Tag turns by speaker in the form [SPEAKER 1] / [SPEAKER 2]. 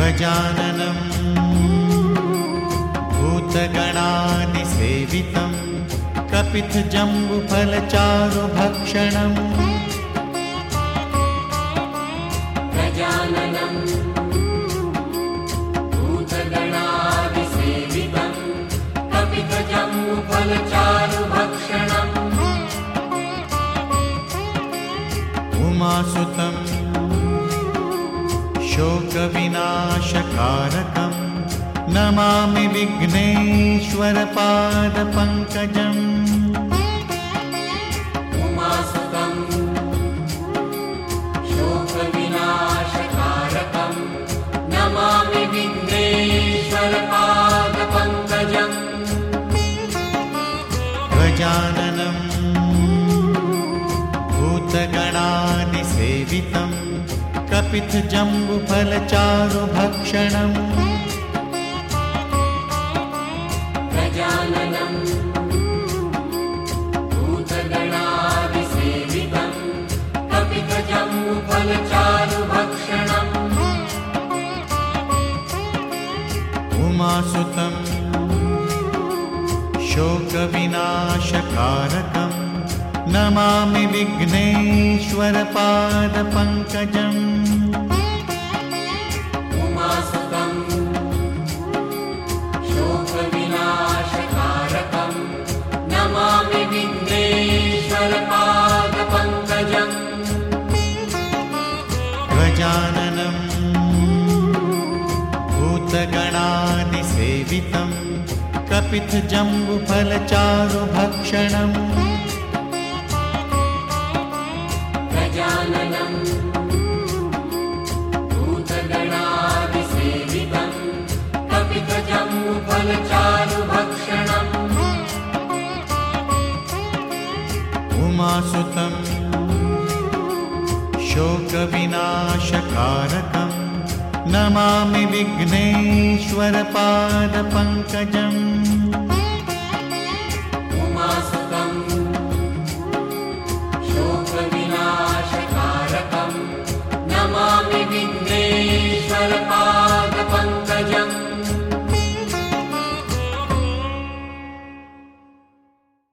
[SPEAKER 1] गजाननं भूतगणादिसेवितं कपितजम्बुफलचारुभक्षणम्
[SPEAKER 2] गजाननं भूतगणादिसेवितं कपितजम्बुफलचारुभक्षणम्
[SPEAKER 1] उमासुतं शोकविनाशकारकं Namami विघ्नेश्वरपादपङ्कजम्
[SPEAKER 2] उमासुतं शोकविनाशकारकं Namami विघ्नेश्वरपादपङ्कजम्
[SPEAKER 1] गजाननं भूतगणादिसेवितं कपितजम्बुफलचारुभक्षणम्
[SPEAKER 2] गजाननं भूतगणादिसेवितं कपितजम्बुफलचारुभक्षणम्
[SPEAKER 1] उमासुतं शोकविनाशकारकं Namami विघ्नेश्वरपादपङ्कजम्
[SPEAKER 2] उमासुतं शोकविनाशकारकं Namami विघ्नेश्वरपादपङ्कजम्
[SPEAKER 1] गजाननं भूतगणादिसेवितं कपितजम्बुफलचारुभक्षणम्
[SPEAKER 2] गजाननं भूतगणादिसेवितं कपितजम्बुफलचारुभक्षणम्
[SPEAKER 1] उमासुतं शोकविनाशकारकं Namami विघ्नेश्वरपादपङ्कजम्